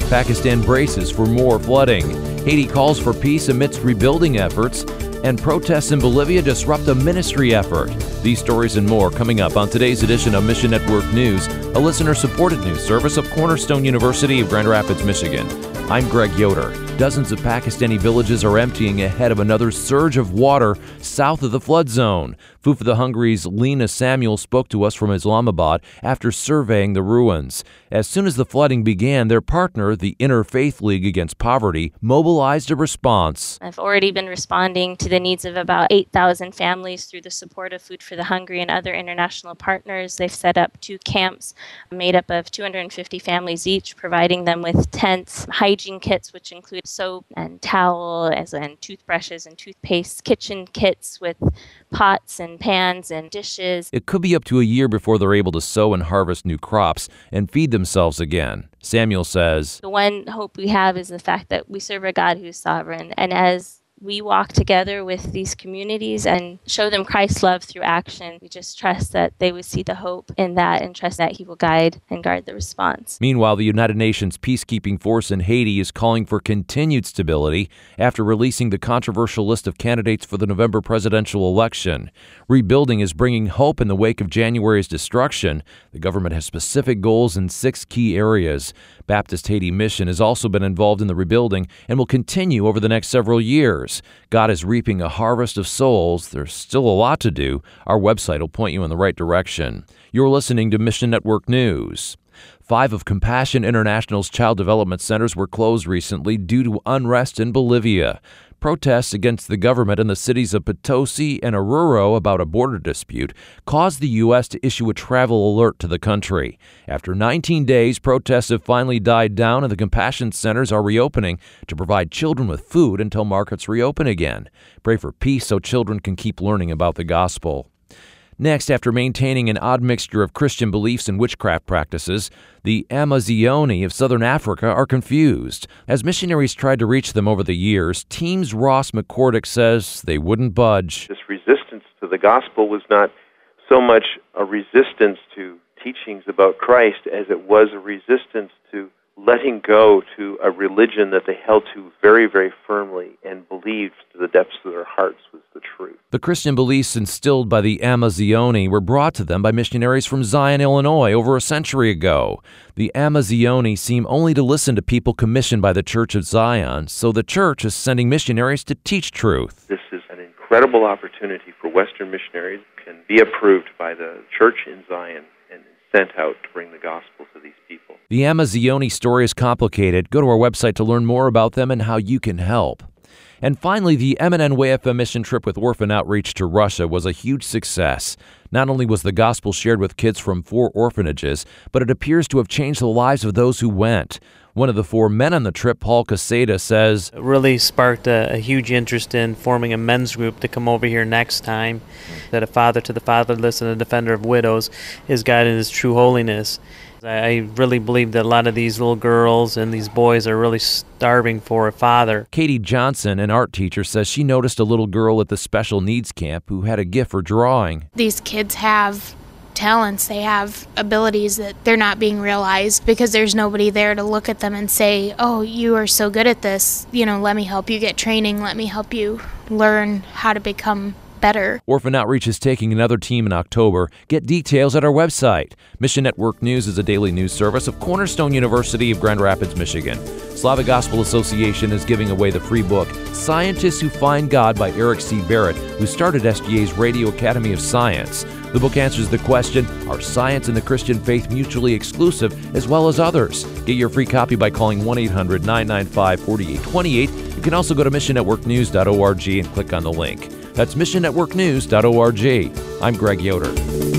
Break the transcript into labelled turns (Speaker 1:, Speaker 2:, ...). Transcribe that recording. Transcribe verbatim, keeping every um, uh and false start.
Speaker 1: Pakistan braces for more flooding. Haiti calls for peace amidst rebuilding efforts. And protests in Bolivia disrupt a ministry effort. These stories and more coming up on today's edition of Mission Network News, a listener-supported news service of Cornerstone University of Grand Rapids, Michigan. I'm Greg Yoder. Dozens of Pakistani villages are emptying ahead of another surge of water south of the flood zone. Food for the Hungry's Lena Samuel spoke to us from Islamabad after surveying the ruins. As soon as the flooding began, their partner, the Interfaith League Against Poverty, mobilized a response.
Speaker 2: I've already been responding to the needs of about eight thousand families through the support of Food for the Hungry and other international partners. They've set up two camps made up of two hundred fifty families each, providing them with tents, hygiene kits, which include soap and towel, as and toothbrushes and toothpaste, kitchen kits with pots and pans and dishes.
Speaker 1: It could be up to a year before they're able to sow and harvest new crops and feed themselves again. Samuel says,
Speaker 2: the one hope we have is the fact that we serve a God who's sovereign. And as we walk together with these communities and show them Christ's love through action, we just trust that they would see the hope in that and trust that He will guide and guard the response.
Speaker 1: Meanwhile, the United Nations peacekeeping force in Haiti is calling for continued stability after releasing the controversial list of candidates for the November presidential election. Rebuilding is bringing hope in the wake of January's destruction. The government has specific goals in six key areas. Baptist Haiti Mission has also been involved in the rebuilding and will continue over the next several years. God is reaping a harvest of souls. There's still a lot to do. Our website will point you in the right direction. You're listening to Mission Network News. Five of Compassion International's child development centers were closed recently due to unrest in Bolivia. Protests against the government in the cities of Potosi and Oruro about a border dispute caused the U S to issue a travel alert to the country. After nineteen days, protests have finally died down and the Compassion Centers are reopening to provide children with food until markets reopen again. Pray for peace so children can keep learning about the gospel. Next, after maintaining an odd mixture of Christian beliefs and witchcraft practices, the Amazioni of southern Africa are confused. As missionaries tried to reach them over the years, Team's Ross McCordick says they wouldn't budge.
Speaker 3: This resistance to the gospel was not so much a resistance to teachings about Christ as it was a resistance to letting go to a religion that they held to very, very firmly and believed to the depths of their hearts was the truth.
Speaker 1: The Christian beliefs instilled by the Amazioni were brought to them by missionaries from Zion, Illinois, over a century ago. The Amazioni seem only to listen to people commissioned by the Church of Zion, so the church is sending missionaries to teach truth.
Speaker 3: This is an incredible opportunity for Western missionaries who can be approved by the church in Zion and sent out to bring the gospel to these people.
Speaker 1: The Amazioni story is complicated. Go to our website to learn more about them and how you can help. And finally, the M N N W A F M mission trip with Orphan Outreach to Russia was a huge success. Not only was the gospel shared with kids from four orphanages, but it appears to have changed the lives of those who went. One of the four men on the trip, Paul Caseda, says,
Speaker 4: it really sparked a, a huge interest in forming a men's group to come over here next time. That a father to the fatherless and a defender of widows is God in His true holiness. I really believe that a lot of these little girls and these boys are really starving for a father.
Speaker 1: Katie Johnson, an art teacher, says she noticed a little girl at the special needs camp who had a gift for drawing.
Speaker 5: These kids have talents, they have abilities that they're not being realized because there's nobody there to look at them and say, oh, you are so good at this, you know, let me help you get training, let me help you learn how to become better.
Speaker 1: Orphan Outreach is taking another team in October. Get details at our website. Mission Network News is a daily news service of Cornerstone University of Grand Rapids, Michigan. Slavic Gospel Association is giving away the free book, Scientists Who Find God by Eric C. Barrett, who started S G A's Radio Academy of Science. The book answers the question, are science and the Christian faith mutually exclusive as well as others? Get your free copy by calling one eight hundred nine nine five four eight two eight. You can also go to mission network news dot org and click on the link. That's mission network news dot org. I'm Greg Yoder.